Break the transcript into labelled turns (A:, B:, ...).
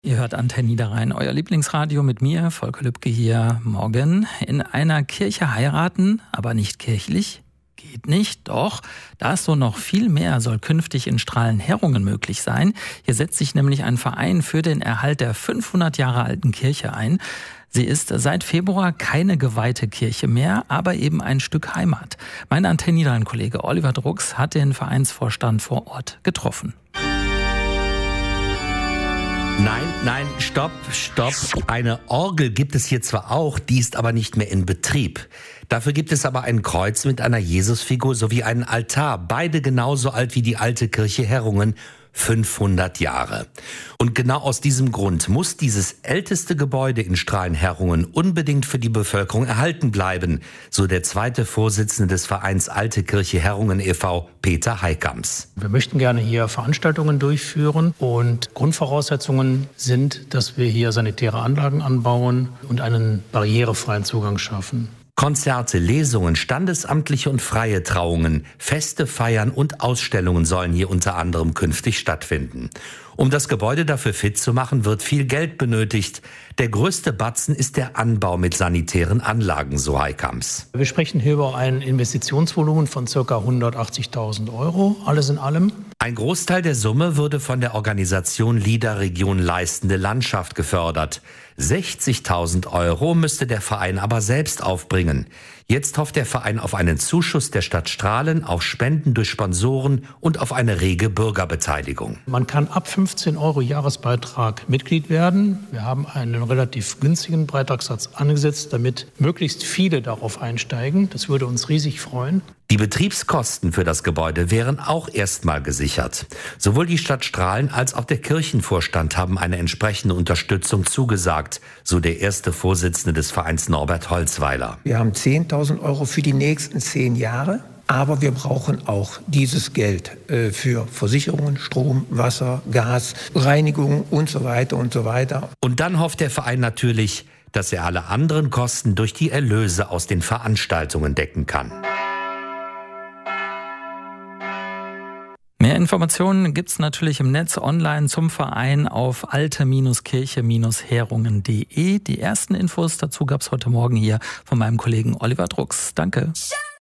A: Ihr hört Antenne Niederrhein, euer Lieblingsradio mit mir, Volker Lübke hier. Morgen in einer Kirche heiraten, aber nicht kirchlich? Geht nicht, doch. Das so noch viel mehr soll künftig in Strahlen-Herrungen möglich sein. Hier setzt sich nämlich ein Verein für den Erhalt der 500 Jahre alten Kirche ein. Sie ist seit Februar keine geweihte Kirche mehr, aber eben ein Stück Heimat. Mein Antenne Niederrhein-Kollege Oliver Drucks hat den Vereinsvorstand vor Ort getroffen.
B: Nein, stopp. Eine Orgel gibt es hier zwar auch, die ist aber nicht mehr in Betrieb. Dafür gibt es aber ein Kreuz mit einer Jesusfigur sowie einen Altar, beide genauso alt wie die alte Kirche Herrungen, 500 Jahre. Und genau aus diesem Grund muss dieses älteste Gebäude in Strahlen-Herrungen unbedingt für die Bevölkerung erhalten bleiben, so der zweite Vorsitzende des Vereins Alte Kirche Herrungen e.V., Peter Heikams.
C: Wir möchten gerne hier Veranstaltungen durchführen und Grundvoraussetzungen sind, dass wir hier sanitäre Anlagen anbauen und einen barrierefreien Zugang schaffen.
B: Konzerte, Lesungen, standesamtliche und freie Trauungen, Feste, Feiern und Ausstellungen sollen hier unter anderem künftig stattfinden. Um das Gebäude dafür fit zu machen, wird viel Geld benötigt. Der größte Batzen ist der Anbau mit sanitären Anlagen, so Heikams.
C: Wir sprechen hier über ein Investitionsvolumen von ca. 180.000 €, alles in allem.
B: Ein Großteil der Summe würde von der Organisation LIDA Region Leistende Landschaft gefördert. 60.000 € müsste der Verein aber selbst aufbringen. Jetzt hofft der Verein auf einen Zuschuss der Stadt Strahlen, auf Spenden durch Sponsoren und auf eine rege Bürgerbeteiligung.
C: Man kann ab 15 € Jahresbeitrag Mitglied werden. Wir haben einen relativ günstigen Beitragssatz angesetzt, damit möglichst viele darauf einsteigen. Das würde uns riesig freuen.
B: Die Betriebskosten für das Gebäude wären auch erstmal gesichert. Sowohl die Stadt Strahlen als auch der Kirchenvorstand haben eine entsprechende Unterstützung zugesagt, so der erste Vorsitzende des Vereins Norbert Holzweiler.
D: Wir haben 10.000 € für die nächsten 10 Jahre. Aber wir brauchen auch dieses Geld für Versicherungen, Strom, Wasser, Gas, Reinigung und so weiter und so weiter.
B: Und dann hofft der Verein natürlich, dass er alle anderen Kosten durch die Erlöse aus den Veranstaltungen decken kann.
A: Mehr Informationen gibt's natürlich im Netz online zum Verein auf alte-kirche-herrungen.de. Die ersten Infos dazu gab's heute Morgen hier von meinem Kollegen Oliver Drucks. Danke.